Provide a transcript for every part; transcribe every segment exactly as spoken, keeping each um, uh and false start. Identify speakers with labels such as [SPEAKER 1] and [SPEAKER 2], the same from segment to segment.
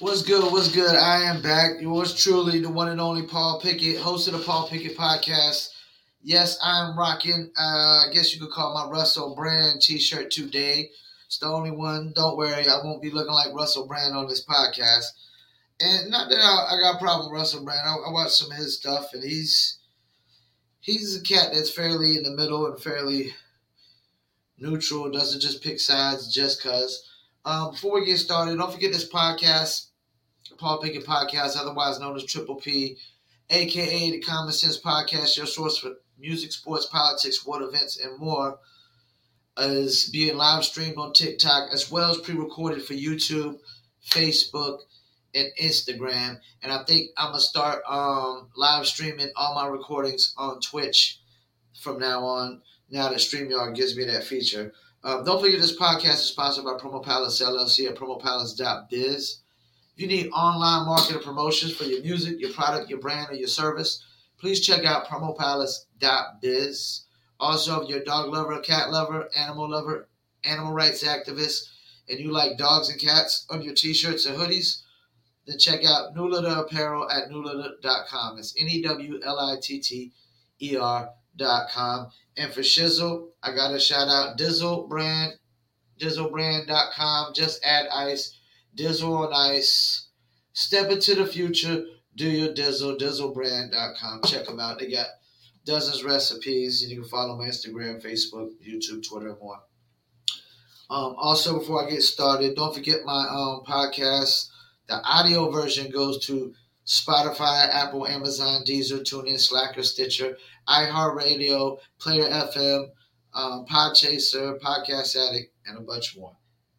[SPEAKER 1] What's good? What's good? I am back. Yours truly, the one and only Paul Pickett, host of the Paul Pickett Podcast. Yes, I'm rocking, uh, I guess you could call my Russell Brand t-shirt today. It's the only one. Don't worry, I won't be looking like Russell Brand on this podcast. And not that I, I got a problem with Russell Brand. I, I watched some of his stuff, and he's he's a cat that's fairly in the middle and fairly neutral. Doesn't just pick sides just because. Um, before we get started, don't forget this podcast. Paul Pickett Podcast, otherwise known as Triple P, a k a the Common Sense Podcast, your source for music, sports, politics, world events, and more, is being live streamed on TikTok as well as pre-recorded for YouTube, Facebook, and Instagram. And I think I'm going to start um, live streaming all my recordings on Twitch from now on, now that StreamYard gives me that feature. Um, don't forget this podcast is sponsored by Promo Palace L L C at promo palace dot biz. If you need online marketing promotions for your music, your product, your brand, or your service, please check out promo palace dot biz. Also, if you're a dog lover, a cat lover, animal lover, animal rights activist, and you like dogs and cats on your t-shirts and hoodies, then check out Newlitter Apparel at newlitter dot com. It's N E W L I T T E R dot com. And for Shizzle, I got to shout out Dizzle Brand, dizzle brand dot com. Just add ice. Dizzle on ice. Step into the future. Do your Dizzle. dizzle brand dot com. Check them out. They got dozens of recipes. And you can follow my Instagram, Facebook, YouTube, Twitter, and more. Um, also, before I get started, don't forget my um, podcast. The audio version goes to Spotify, Apple, Amazon, Deezer, TuneIn, Slacker, Stitcher, iHeartRadio, Player F M, um, Podchaser, Podcast Addict, and a bunch more.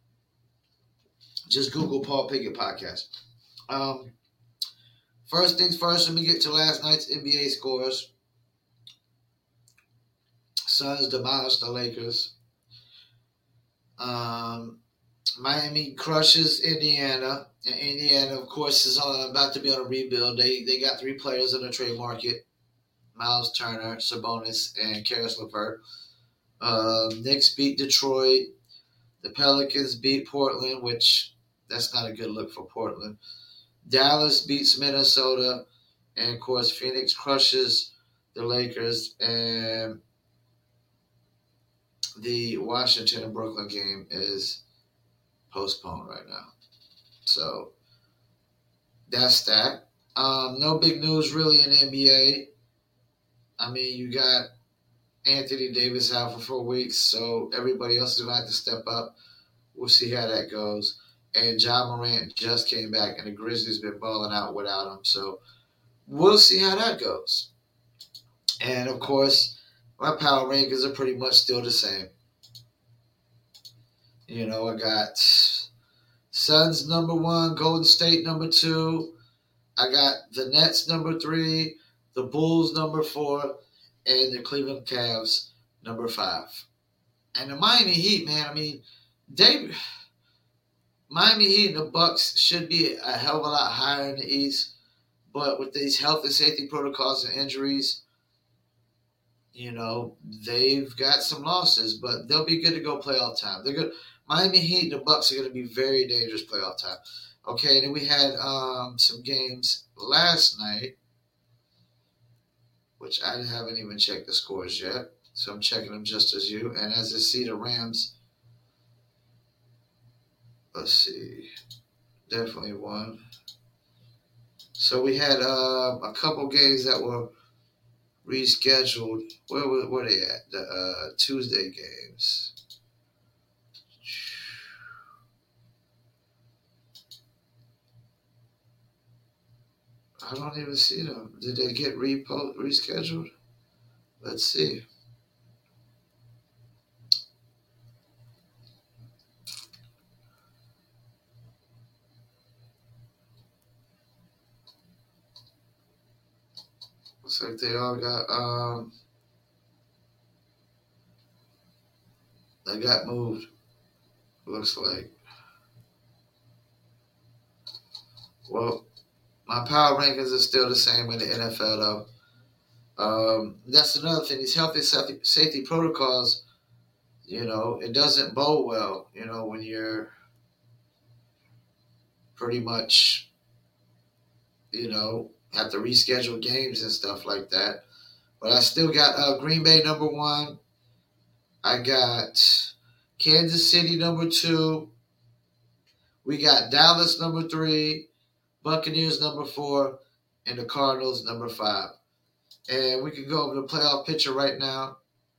[SPEAKER 1] Just Google Paul Pickett Podcast. Um, first things first, let me get to last night's N B A scores. Suns demolished the Lakers. Um, Miami crushes Indiana. And Indiana, of course, is on, about to be on a rebuild. They they got three players in the trade market. Miles Turner, Sabonis, and Karis LeVert. Uh, Knicks beat Detroit. The Pelicans beat Portland, which that's not a good look for Portland. Dallas beats Minnesota. And, of course, Phoenix crushes the Lakers. And the Washington and Brooklyn game is postponed right now. So, that's that. Um, no big news really in the N B A. I mean, you got Anthony Davis out for four weeks, so everybody else is going to have to step up. We'll see how that goes. And Ja Morant just came back, and the Grizzlies been balling out without him. So we'll see how that goes. And, of course, my power rankings are pretty much still the same. You know, I got Suns number one, Golden State number two. I got the Nets number three, the Bulls number four, and the Cleveland Cavs number five. And the Miami Heat, man, I mean, they... Miami Heat and the Bucks should be a hell of a lot higher in the East, but with these health and safety protocols and injuries, you know, they've got some losses, but they'll be good to go playoff time. They're good. Miami Heat and the Bucks are going to be very dangerous playoff time. Okay, then we had um, some games last night, which I haven't even checked the scores yet, so I'm checking them just as you. And as I see, the Rams. Let's see. Definitely won. So we had uh, a couple games that were rescheduled. Where were, were they at? The uh, Tuesday games. I don't even see them. Did they get repo- rescheduled? Let's see. Looks like they all got um they got moved. Looks like. Well, my power rankings are still the same in the N F L though. Um, that's another thing. These health and safety protocols, you know, it doesn't bode well, you know, when you're pretty much, you know, have to reschedule games and stuff like that. But I still got uh, Green Bay number one. I got Kansas City number two. We got Dallas number three, Buccaneers number four, and the Cardinals number five. And we can go over the playoff picture right now.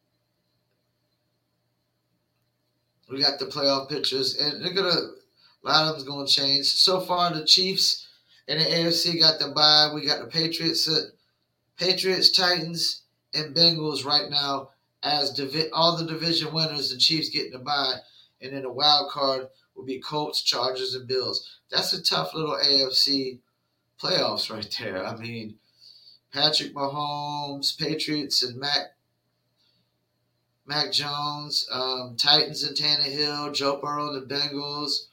[SPEAKER 1] We got the playoff pictures, and they're gonna a lot of them's gonna change. So far, the Chiefs and the A F C got the bye. We got the Patriots, uh, Patriots, Titans, and Bengals right now as divi- all the division winners. The Chiefs getting the bye, and then the wild card will be Colts, Chargers, and Bills. That's a tough little A F C playoffs right there. I mean, Patrick Mahomes, Patriots, and Mac Mac Jones, um, Titans and Tannehill, Joe Burrow and the Bengals.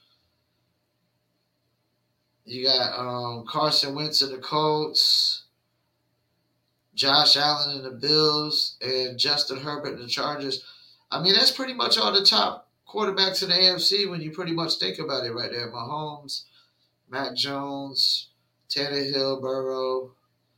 [SPEAKER 1] You got um, Carson Wentz and the Colts, Josh Allen and the Bills, and Justin Herbert and the Chargers. I mean, that's pretty much all the top quarterbacks in the A F C when you pretty much think about it right there. Mahomes, Mac Jones, Tannehill, Burrow,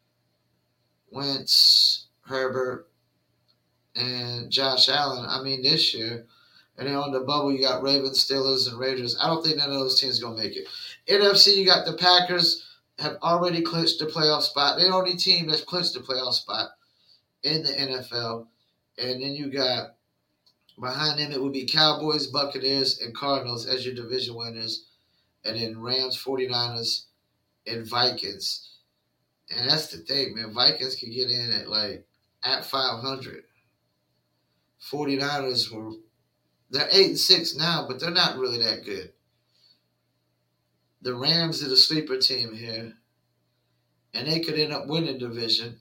[SPEAKER 1] Wentz, Herbert, and Josh Allen. I mean, this year. And then on the bubble, you got Ravens, Steelers, and Raiders. I don't think none of those teams are going to make it. N F C, you got the Packers have already clinched the playoff spot. They're the only team that's clinched the playoff spot in the N F L. And then you got, behind them, it would be Cowboys, Buccaneers, and Cardinals as your division winners. And then Rams, 49ers, and Vikings. And that's the thing, man. Vikings can get in at, like, at five hundred. 49ers were, they're eight and six now, but they're not really that good. The Rams are the sleeper team here, and they could end up winning the division.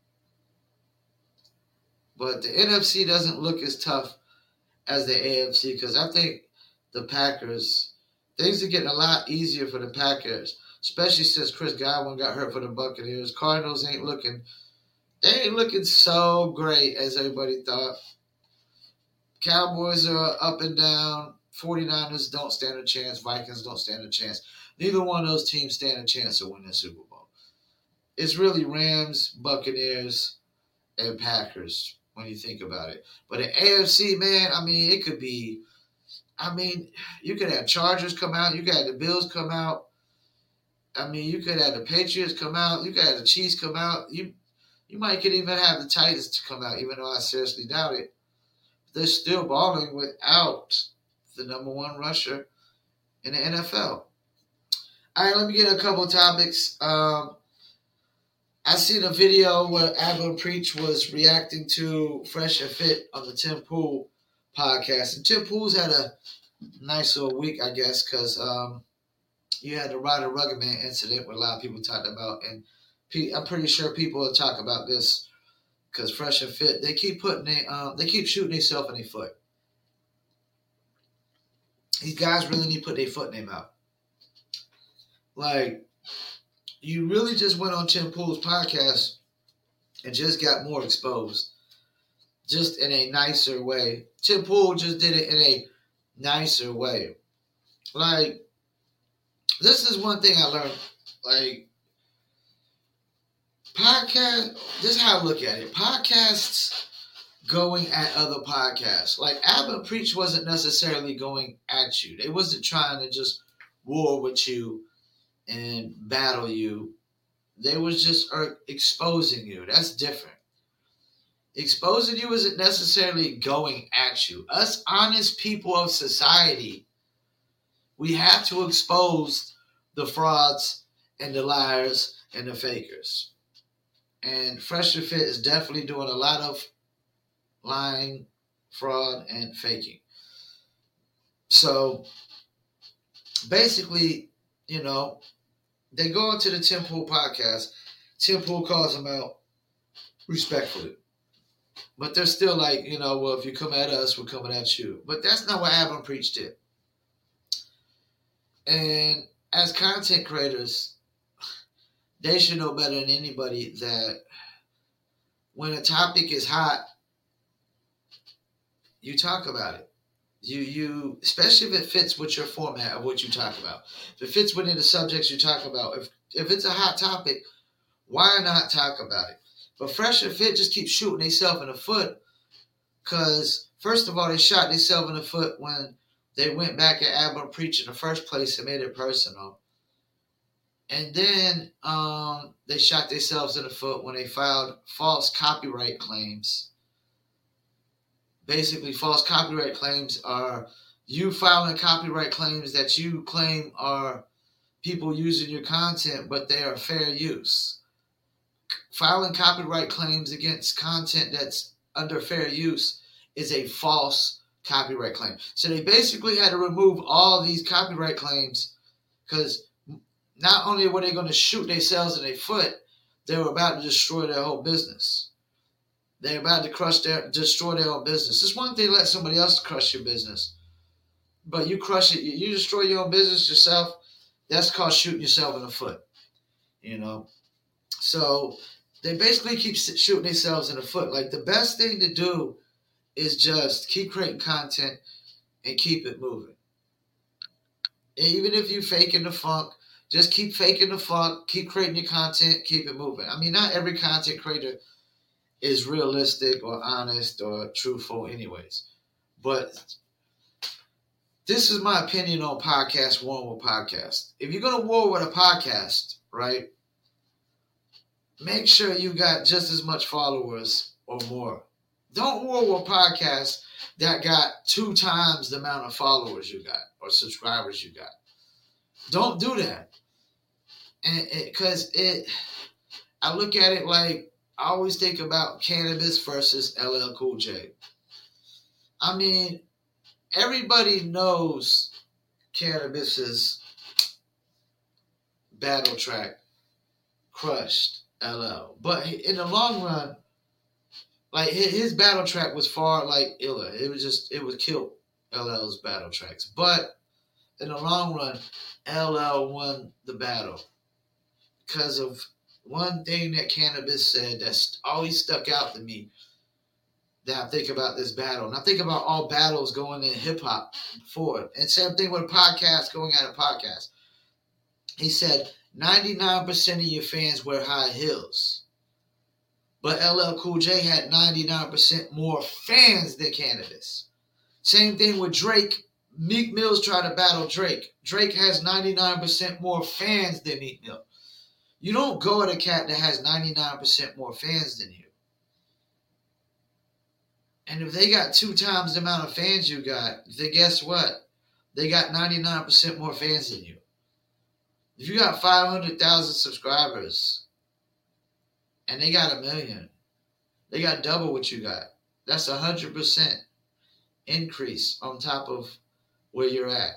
[SPEAKER 1] But the N F C doesn't look as tough as the A F C because I think the Packers, things are getting a lot easier for the Packers, especially since Chris Godwin got hurt for the Buccaneers. Cardinals ain't looking, they ain't looking so great as everybody thought. Cowboys are up and down. 49ers don't stand a chance. Vikings don't stand a chance. Neither one of those teams stand a chance to win the Super Bowl. It's really Rams, Buccaneers, and Packers when you think about it. But the A F C, man, I mean, it could be, I mean, you could have Chargers come out. You could have the Bills come out. I mean, you could have the Patriots come out. You could have the Chiefs come out. You you might could even have the Titans to come out, even though I seriously doubt it. They're still balling without the number one rusher in the N F L. All right, let me get a couple of topics. Um, I seen a video where Abba Preach was reacting to Fresh and Fit on the Tim Pool podcast. And Tim Pool's had a nice little week, I guess, because um, you had the Ryder Ruggerman incident where a lot of people talked about. And I'm pretty sure people will talk about this because Fresh and Fit, they keep putting they, um, they keep shooting themselves in their foot. These guys really need to put their foot in their mouth. Like, you really just went on Tim Pool's podcast and just got more exposed. Just in a nicer way. Tim Pool just did it in a nicer way. Like, this is one thing I learned. Like, podcast, this is how I look at it. Podcasts going at other podcasts. Like, Abba Preach wasn't necessarily going at you. They wasn't trying to just war with you and battle you. They was just uh, exposing you. That's different. Exposing you isn't necessarily going at you. Us honest people of society, we have to expose the frauds and the liars and the fakers. And Fresh and Fit is definitely doing a lot of lying, fraud, and faking. So, basically, you know, they go into the Tim Pool podcast. Tim Pool calls them out respectfully. But they're still like, you know, well, if you come at us, we're coming at you. But that's not what Abba Preach did. And as content creators, they should know better than anybody that when a topic is hot, you talk about it. You, you, especially if it fits with your format of what you talk about. If it fits within the subjects you talk about. If if it's a hot topic, why not talk about it? But Fresh and Fit just keep shooting themselves in the foot. Because, first of all, they shot themselves in the foot when they went back at Abba Preach in the first place and made it personal. And then um, they shot themselves in the foot when they filed false copyright claims. Basically, false copyright claims are you filing copyright claims that you claim are people using your content, but they are fair use. Filing copyright claims against content that's under fair use is a false copyright claim. So they basically had to remove all these copyright claims because not only were they going to shoot themselves in their foot, they were about to destroy their whole business. They're about to crush their, destroy their own business. It's one thing to let somebody else crush your business, but you crush it, you destroy your own business yourself. That's called shooting yourself in the foot, you know. So they basically keep shooting themselves in the foot. Like the best thing to do is just keep creating content and keep it moving. Even if you faking the funk, just keep faking the funk, keep creating your content, keep it moving. I mean, not every content creator is realistic or honest or truthful anyways. But this is my opinion on podcast, warring with podcast. If you're going to war with a podcast, right, make sure you got just as much followers or more. Don't war with a podcast that got two times the amount of followers you got or subscribers you got. Don't do that. And because it, it, I look at it like, I always think about Cannabis versus L L Cool J. I mean, everybody knows Cannabis's battle track crushed L L. But in the long run, like his battle track was far like iller. It was just, it would kill L L's battle tracks. But in the long run, L L won the battle because of one thing that Cannabis said that's always stuck out to me that I think about this battle. And I think about all battles going in hip-hop forward. And same thing with a podcast, going at a podcast. He said, ninety-nine percent of your fans wear high heels. But L L Cool J had ninety-nine percent more fans than Cannabis. Same thing with Drake. Meek Mill's tried to battle Drake. Drake has ninety-nine percent more fans than Meek Mill. You don't go at a cat that has ninety-nine percent more fans than you. And if they got two times the amount of fans you got, then guess what? They got ninety-nine percent more fans than you. If you got five hundred thousand subscribers and they got a million, they got double what you got. That's a one hundred percent increase on top of where you're at.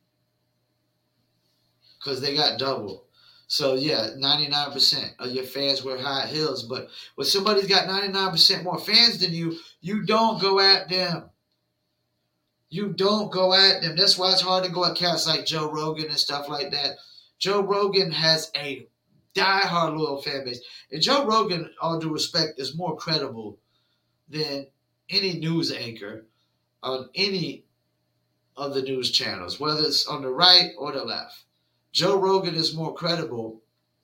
[SPEAKER 1] Because they got double. So, yeah, ninety-nine percent of your fans wear high heels. But when somebody's got ninety-nine percent more fans than you, you don't go at them. You don't go at them. That's why it's hard to go at cats like Joe Rogan and stuff like that. Joe Rogan has a diehard loyal fan base. And Joe Rogan, all due respect, is more credible than any news anchor on any of the news channels, whether it's on the right or the left. Joe Rogan is more credible.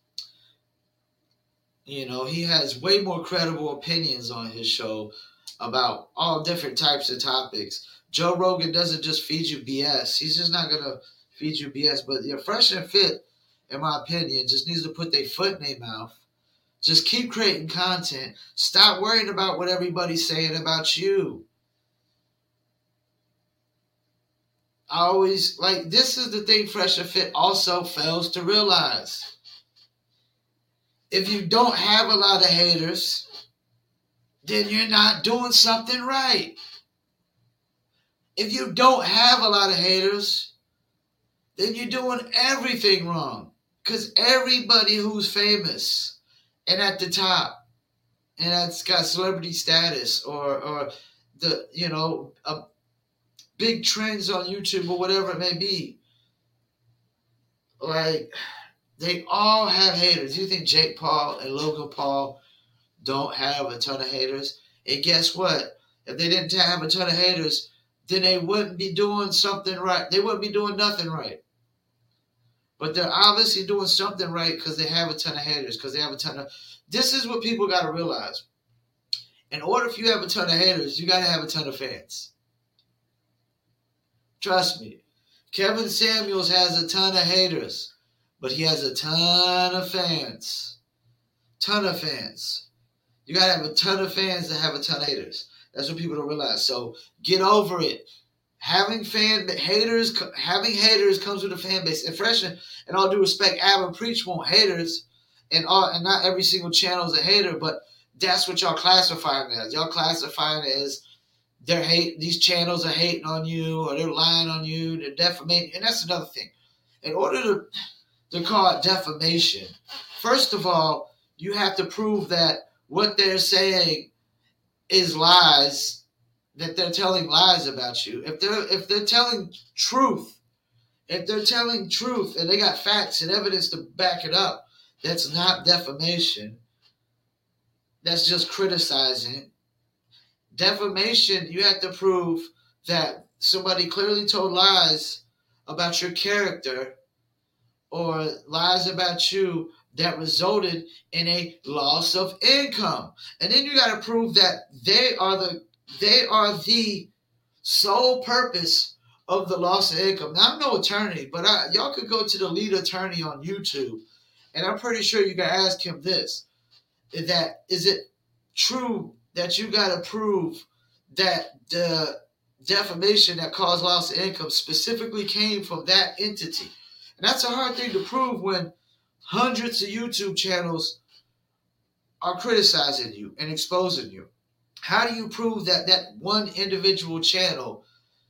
[SPEAKER 1] You know, he has way more credible opinions on his show about all different types of topics. Joe Rogan doesn't just feed you B S. He's just not going to feed you B S. But you're Fresh and Fit, in my opinion, just needs to put their foot in their mouth. Just keep creating content. Stop worrying about what everybody's saying about you. I always, like, this is the thing Fresh and Fit also fails to realize. If you don't have a lot of haters, then you're not doing something right. If you don't have a lot of haters, then you're doing everything wrong. Because everybody who's famous and at the top and that's got celebrity status or, or the, you know, a big trends on YouTube or whatever it may be, like, they all have haters. You think Jake Paul and Logan Paul don't have a ton of haters? And guess what? If they didn't have a ton of haters, then they wouldn't be doing something right. They wouldn't be doing nothing right. But they're obviously doing something right because they have a ton of haters, because they have a ton of... This is what people got to realize. In order for you to have a ton of haters, you got to have a ton of fans. Trust me. Kevin Samuels has a ton of haters, but he has a ton of fans. Ton of fans. You got to have a ton of fans to have a ton of haters. That's what people don't realize. So get over it. Having fan haters, having haters comes with a fan base. And fresh, and all due respect, Ab Preach want haters, and all, and not every single channel is a hater, but that's what y'all classifying it as. Y'all classifying it as they're hate. These channels are hating on you, or they're lying on you, they're defamating, and that's another thing. In order to to call it defamation, first of all, you have to prove that what they're saying is lies, that they're telling lies about you. If they're if they're telling truth, if they're telling truth and they got facts and evidence to back it up, that's not defamation. That's just criticizing. Defamation, you have to prove that somebody clearly told lies about your character or lies about you that resulted in a loss of income. And then you got to prove that they are the they are the sole purpose of the loss of income. Now, I'm no attorney, but I, y'all could go to the lead attorney on YouTube, and I'm pretty sure you can ask him this. Is that is it true that you got to prove that the defamation that caused loss of income specifically came from that entity? And that's a hard thing to prove when hundreds of YouTube channels are criticizing you and exposing you. How do you prove that that one individual channel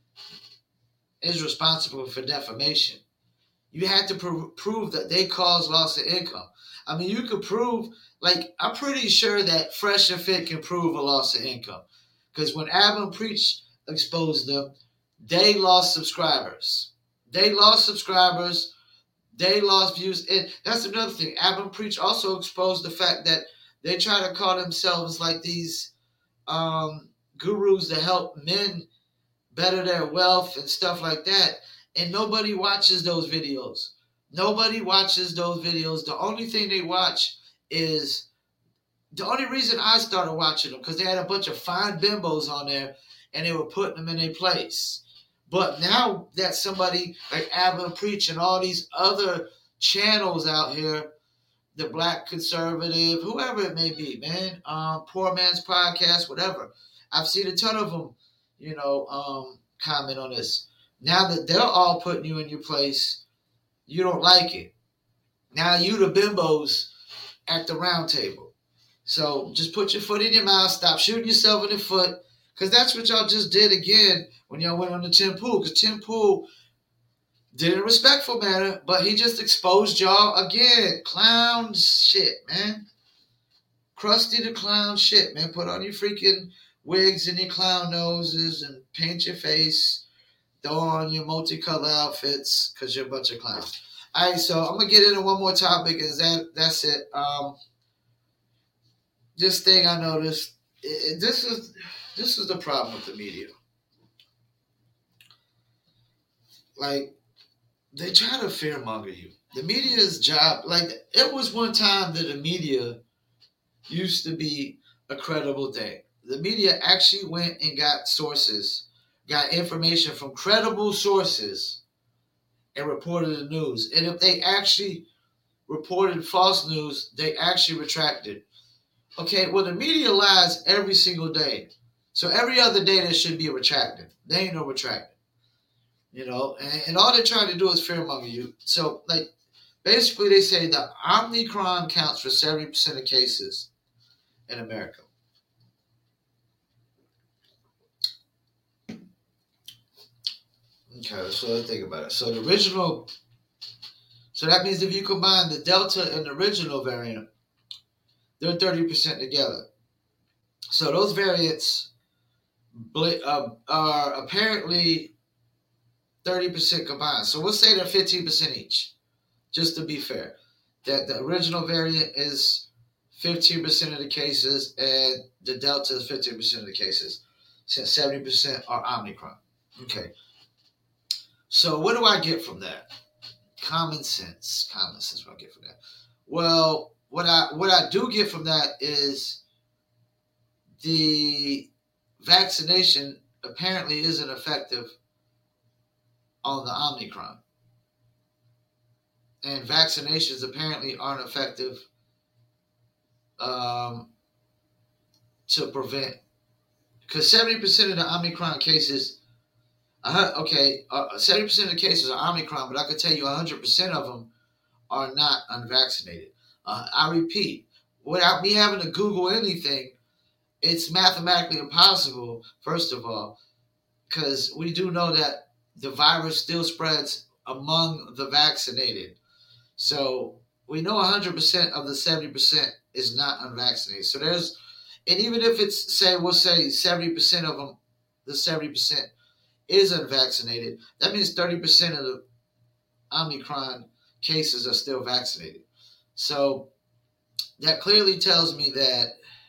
[SPEAKER 1] is responsible for defamation? You have to pr- prove that they caused loss of income. I mean, you could prove, like, I'm pretty sure that Fresh and Fit can prove a loss of income. Because when Ab Preach exposed them, they lost subscribers. They lost subscribers. They lost views. And that's another thing. Ab Preach also exposed the fact that they try to call themselves like these um, gurus to help men better their wealth and stuff like that. And nobody watches those videos. Nobody watches those videos. The only thing they watch is, the only reason I started watching them, because they had a bunch of fine bimbos on there and they were putting them in their place. But now that somebody like Ab Preach and all these other channels out here, the Black Conservative, whoever it may be, man, um, Poor Man's Podcast, whatever. I've seen a ton of them, you know, um, comment on this. Now that they're all putting you in your place, you don't like it. Now you the bimbos at the round table. So just put your foot in your mouth. Stop shooting yourself in the foot. Because that's what y'all just did again when y'all went on the Tim Pool. Because Tim Pool did it in a respectful manner, but he just exposed y'all again. Clown shit, man. Krusty the Clown shit, man. Put on your freaking wigs and your clown noses and paint your face. Throw on your multicolored outfits because you're a bunch of clowns. All right, so I'm going to get into one more topic, and that, that's it. Um, this thing I noticed, it, it, this is this is the problem with the media. Like, they try to fearmonger you. The media's job, like, it was one time that the media used to be a credible thing. The media actually went and got sources, got information from credible sources, and reported the news. And if they actually reported false news, they actually retracted. Okay, well, the media lies every single day. So every other day there should be a retracting. There ain't no retracting. You know, and, and all they're trying to do is fearmonger you. So, like, basically they say that Omicron counts for seventy percent of cases in America. Okay, so let's think about it. So the original, so that means if you combine the Delta and the original variant, they're thirty percent together. So those variants uh, are apparently thirty percent combined. So we'll say they're fifteen percent each, just to be fair. That the original variant is fifteen percent of the cases and the Delta is fifteen percent of the cases, since seventy percent are Omicron. Okay. So what do I get from that? Common sense. Common sense. What I get from that? Well, what I what I do get from that is the vaccination apparently isn't effective on the Omicron, and vaccinations apparently aren't effective um, to prevent, because seventy percent of the Omicron cases, uh, okay, uh, seventy percent of the cases are Omicron, but I can tell you one hundred percent of them are not unvaccinated. Uh, I repeat, without me having to Google anything, it's mathematically impossible, first of all, because we do know that the virus still spreads among the vaccinated. So we know one hundred percent of the seventy percent is not unvaccinated. So there's, and even if it's, say, we'll say seventy percent of them, the seventy percent is unvaccinated, that means thirty percent of the Omicron cases are still vaccinated. So that clearly tells me that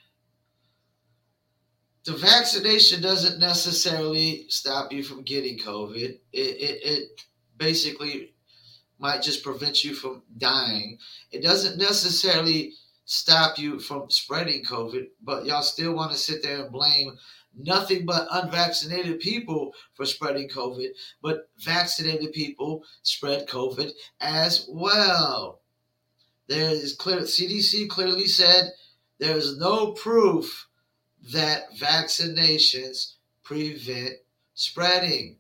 [SPEAKER 1] the vaccination doesn't necessarily stop you from getting COVID. It, it, it basically might just prevent you from dying. It doesn't necessarily stop you from spreading COVID, but y'all still want to sit there and blame nothing but unvaccinated people for spreading COVID, but vaccinated people spread COVID as well. There is clear, C D C clearly said there is no proof that vaccinations prevent spreading.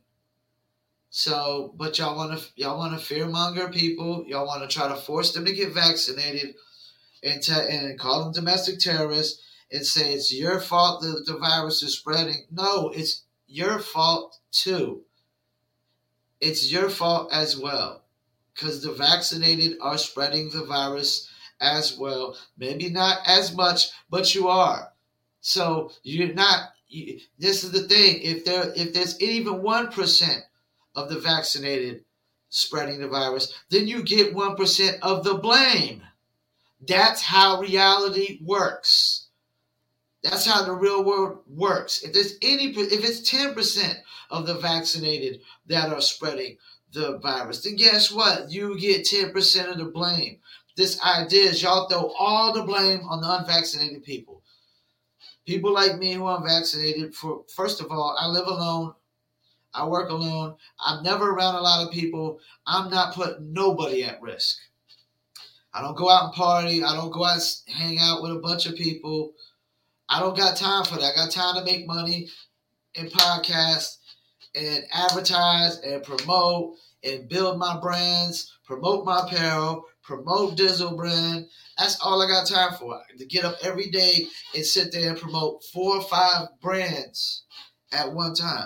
[SPEAKER 1] So, but y'all want to y'all want to fearmonger people. Y'all want to try to force them to get vaccinated, and te- and call them domestic terrorists and say it's your fault that the virus is spreading. No, it's your fault too. It's your fault as well, because the vaccinated are spreading the virus as well. Maybe not as much, but you are. So you're not. You, this is the thing. If there, if there's even one percent of the vaccinated spreading the virus, then you get one percent of the blame. That's how reality works. That's how the real world works. If there's any, if it's ten percent of the vaccinated that are spreading the virus, then guess what? You get ten percent of the blame. This idea is y'all throw all the blame on the unvaccinated people. People like me who are vaccinated, for first of all, I live alone. I work alone. I'm never around a lot of people. I'm not putting nobody at risk. I don't go out and party. I don't go out and hang out with a bunch of people. I don't got time for that. I got time to make money and podcast and advertise and promote and build my brands, promote my apparel, promote Dizzle brand. That's all I got time for. To get up every day and sit there and promote four or five brands at one time.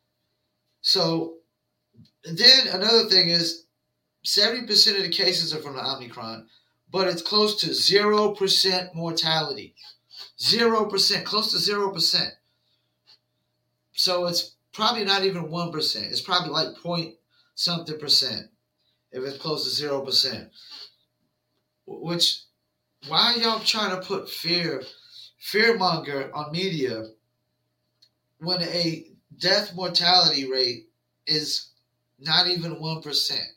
[SPEAKER 1] So then another thing is seventy percent of the cases are from the Omicron, but it's close to zero percent mortality. zero percent, close to zero percent. So it's probably not even one percent. It's probably like point something percent if it's close to zero percent. Which, why are y'all trying to put fear, fearmonger on media when a death mortality rate is not even one percent?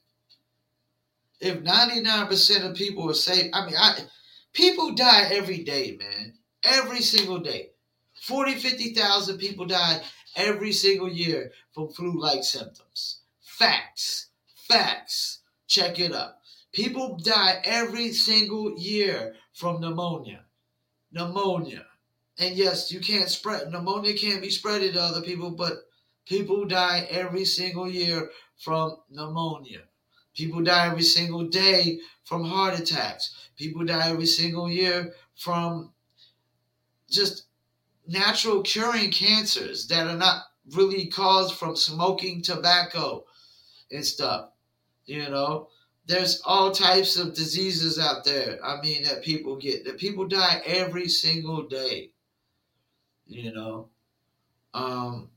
[SPEAKER 1] If ninety-nine percent of people are safe, I mean, I, people die every day, man. Every single day. forty, fifty thousand people die every single year from flu-like symptoms. Facts. Facts. Check it up. People die every single year from pneumonia. Pneumonia. And yes, you can't spread, pneumonia can't be spread to other people, but people die every single year from pneumonia. People die every single day from heart attacks. People die every single year from just natural curing cancers that are not really caused from smoking tobacco and stuff. You know, there's all types of diseases out there. I mean, that people get, that people die every single day. You know, um,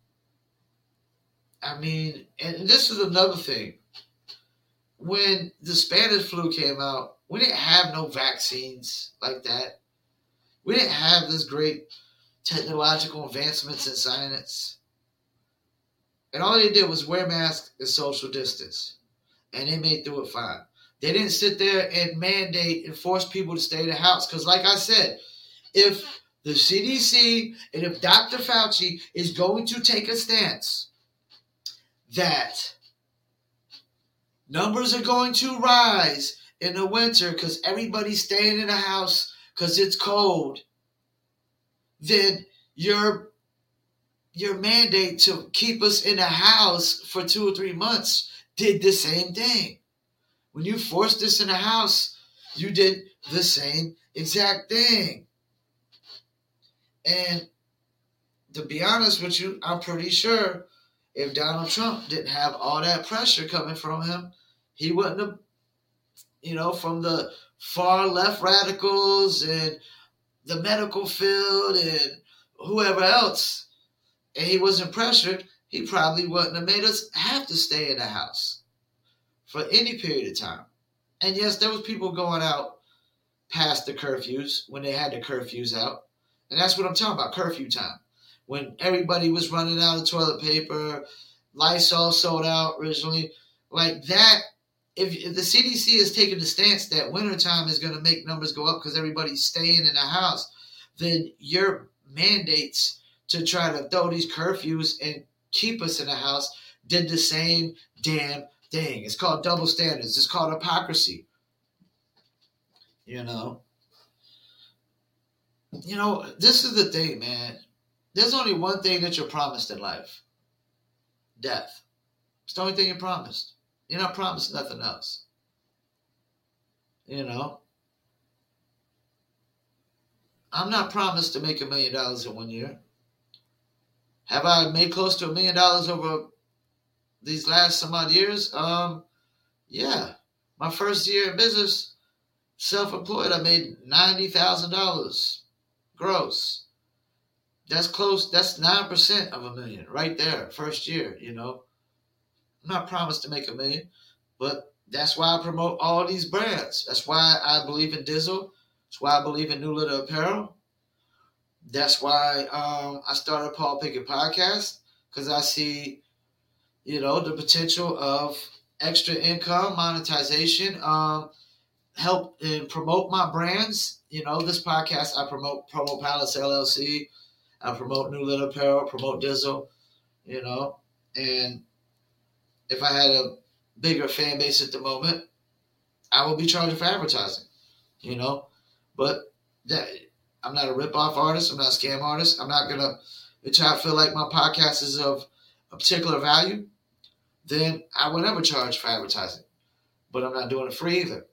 [SPEAKER 1] I mean, and this is another thing. When the Spanish flu came out, we didn't have no vaccines like that. We didn't have this great technological advancements in science. And all they did was wear masks and social distance. And they made through it fine. They didn't sit there and mandate and force people to stay in the house. Because like I said, if the C D C and if Doctor Fauci is going to take a stance that numbers are going to rise in the winter because everybody's staying in the house because it's cold, then your your mandate to keep us in the house for two or three months did the same thing. When you forced us in the house, you did the same exact thing. And to be honest with you, I'm pretty sure if Donald Trump didn't have all that pressure coming from him, he wouldn't have, you know, from the far left radicals and the medical field and whoever else, and he wasn't pressured, he probably wouldn't have made us have to stay in the house for any period of time. And yes, there was people going out past the curfews when they had the curfews out. And that's what I'm talking about, curfew time. When everybody was running out of toilet paper, Lysol sold out originally. Like that, if, if the C D C is taking the stance that wintertime is going to make numbers go up because everybody's staying in the house, then your mandates to try to throw these curfews and keep us in the house did the same damn thing. It's called double standards. It's called hypocrisy. You know? You know, this is the thing, man. There's only one thing that you're promised in life. Death. It's the only thing you're promised. You're not promised nothing else. You know? I'm not promised to make a million dollars in one year. Have I made close to a million dollars over these last some odd years? Um, yeah. My first year in business, self-employed, I made ninety thousand dollars gross. That's close. That's nine percent of a million right there, first year, you know. I'm not promised to make a million, but that's why I promote all these brands. That's why I believe in Dizzle. That's why I believe in New Letter Apparel. That's why um, I started Paul Pickett Podcast, because I see, you know, the potential of extra income, monetization, um, help and promote my brands. You know, this podcast, I promote Promo Palace L L C. I promote New Letter Apparel, promote Dizzle, you know. And if I had a bigger fan base at the moment, I would be charging for advertising, you know. But that I'm not a rip-off artist. I'm not a scam artist. I'm not going to, if I feel like my podcast is of a particular value, then I would never charge for advertising. But I'm not doing it free either.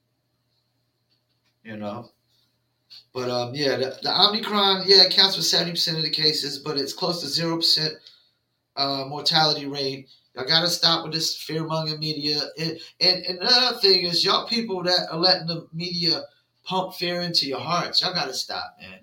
[SPEAKER 1] You know? But, um, yeah, the, the Omicron, yeah, it counts for seventy percent of the cases, but it's close to zero percent uh, mortality rate. Y'all got to stop with this fear-mongering media. And, and, and another thing is, y'all people that are letting the media pump fear into your hearts, y'all got to stop, man.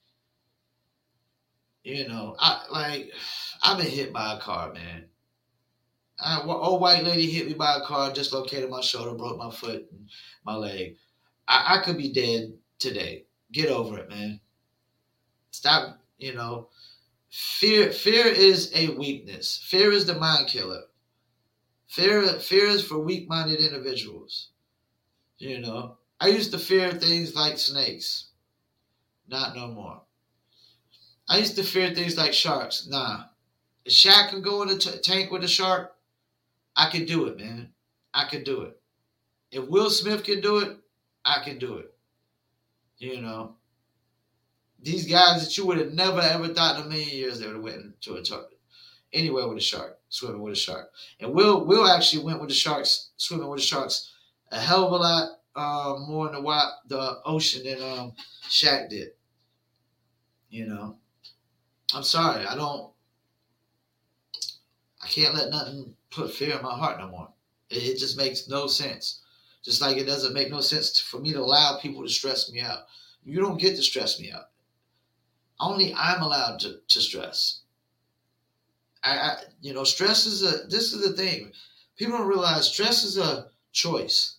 [SPEAKER 1] You know, I like, I've been hit by a car, man. I, old white lady hit me by a car, dislocated my shoulder, broke my foot and my leg. I, I could be dead today. Get over it, man. Stop, you know. Fear fear is a weakness. Fear is the mind killer. Fear fear is for weak-minded individuals. You know. I used to fear things like snakes. Not no more. I used to fear things like sharks. Nah. If Shaq can go in a t- tank with a shark, I can do it, man. I can do it. If Will Smith can do it, I can do it. You know, these guys that you would have never ever thought in a million years they would have went to a target anywhere with a shark, swimming with a shark. And Will Will actually went with the sharks, swimming with the sharks, a hell of a lot uh, more in the wild, the ocean than um, Shaq did. You know, I'm sorry, I don't, I can't let nothing put fear in my heart no more. It, it just makes no sense. Just like it doesn't make no sense for me to allow people to stress me out. You don't get to stress me out. Only I'm allowed to, to stress. I, I, you know, stress is a, this is the thing. People don't realize stress is a choice.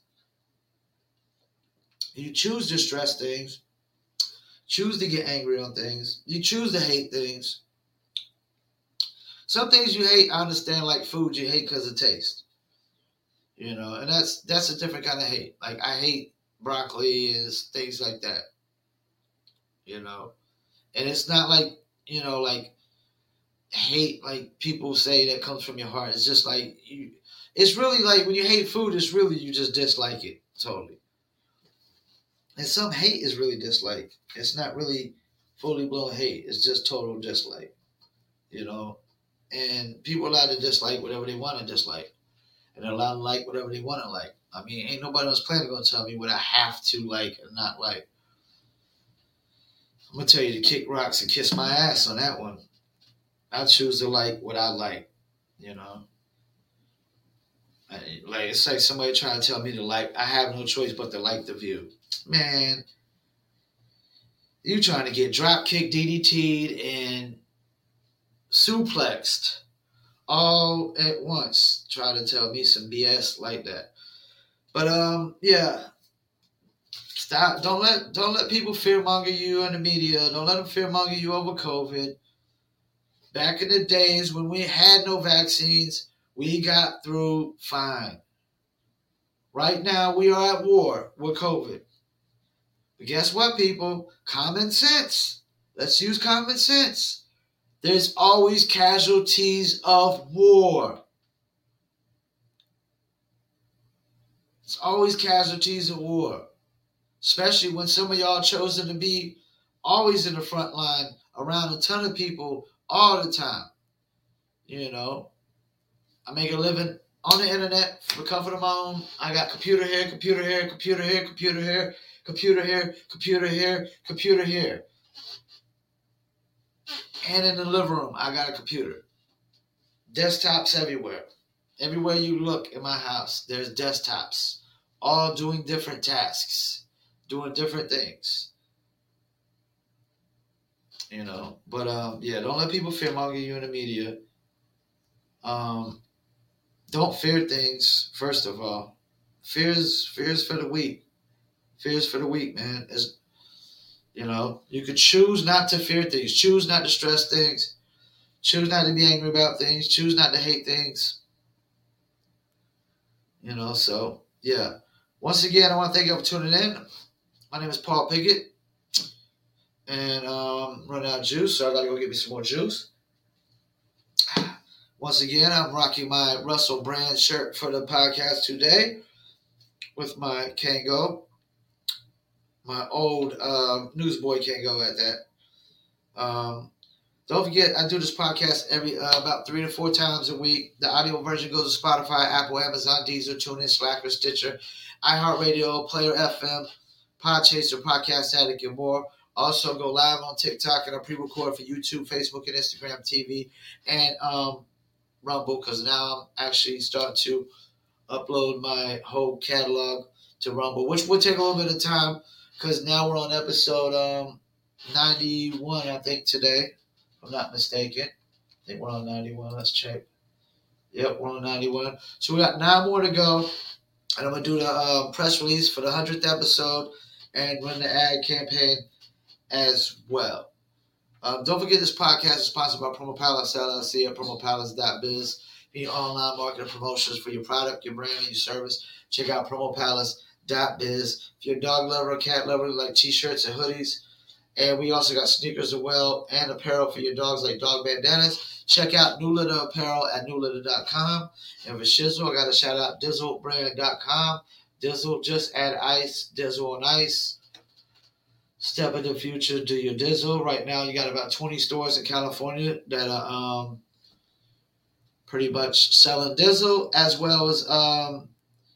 [SPEAKER 1] You choose to stress things, choose to get angry on things, you choose to hate things, Some things you hate, I understand, like food you hate because of taste. You know, and that's that's a different kind of hate. Like I hate broccoli and things like that. You know, and it's not like you know like hate like people say that comes from your heart. It's just like you. It's really like when you hate food, it's really you just dislike it totally. And some hate is really dislike. It's not really fully blown hate. It's just total dislike. You know, and people allowed to dislike whatever they want to dislike. And they're allowed to like whatever they want to like. I mean, ain't nobody on this planet going to tell me what I have to like and not like. I'm going to tell you to kick rocks and kiss my ass on that one. I choose to like what I like, you know. I, like it's like somebody trying to tell me to like, I have no choice but to like The View. Man, you trying to get drop kicked, D D T'd, and suplexed all at once, try to tell me some B S like that. But um, yeah, stop. Don't let don't let people fearmonger you in the media. Don't let them fearmonger you over COVID. Back in the days when we had no vaccines, we got through fine. Right now, we are at war with COVID. But guess what, people? Common sense. Let's use common sense. There's always casualties of war. It's always casualties of war. Especially when some of y'all chosen to be always in the front line around a ton of people all the time. You know, I make a living on the internet for the comfort of my own. I got computer here, computer here, computer here, computer here, computer here, computer here, computer here. And in the living room, I got a computer. Desktops everywhere. Everywhere you look in my house, there's desktops. All doing different tasks. Doing different things. You know. But, um, yeah, don't let people fearmonger you in the media. Um, don't fear things, first of all. Fear is, fear is for the weak. Fear is for the weak, man. It's, You know, you could choose not to fear things, choose not to stress things, choose not to be angry about things, choose not to hate things. You know, so, yeah. Once again, I want to thank you for tuning in. My name is Paul Pickett. And um, running out of juice, so I got to go get me some more juice. Once again, I'm rocking my Russell Brand shirt for the podcast today with my Kango. My old um, newsboy Kango at that. Um, don't forget, I do this podcast every uh, about three to four times a week. The audio version goes to Spotify, Apple, Amazon, Deezer, TuneIn, Slacker, Stitcher, iHeartRadio, Player F M, Podchaser, Podcast Addict, and more. Also go live on TikTok and I pre-record for YouTube, Facebook, and Instagram T V, and um, Rumble, because now I'm actually starting to upload my whole catalog to Rumble, which will take a little bit of time. Because now we're on episode um, ninety-one, I think, today. If I'm not mistaken. I think we're on ninety-one. Let's check. Yep, we're on ninety-one. So we got nine more to go. And I'm going to do the um, press release for the hundredth episode and run the ad campaign as well. Um, don't forget this podcast is sponsored by Promo Palace L L C at promo palace dot biz. If you need online marketing promotions for your product, your brand, and your service, check out Promo Palace. Dot biz. If you're a dog lover or cat lover, like t-shirts and hoodies. And we also got sneakers as well and apparel for your dogs like dog bandanas. Check out New Litter Apparel at new litter dot com. And for Shizzle, I got to shout out dizzle brand dot com. Dizzle, just add ice. Dizzle on ice. Step in the future, do your Dizzle. Right now, you got about twenty stores in California that are um, pretty much selling Dizzle, as well as um,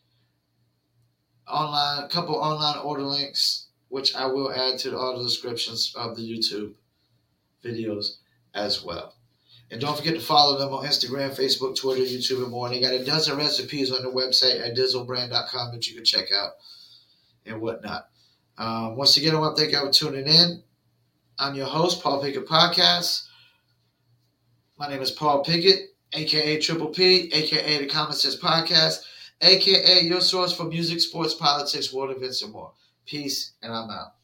[SPEAKER 1] online, a couple online order links, which I will add to the audio descriptions of the YouTube videos as well. And don't forget to follow them on Instagram, Facebook, Twitter, YouTube, and more. And they got a dozen recipes on their website at dizzle brand dot com that you can check out and whatnot. Um, once again, I want to thank you for tuning in. I'm your host, Paul Pickett Podcast. My name is Paul Pickett, a k a. Triple P, a k a. The Common Sense Podcast, a k a your source for music, sports, politics, world events, and more. Peace, and I'm out.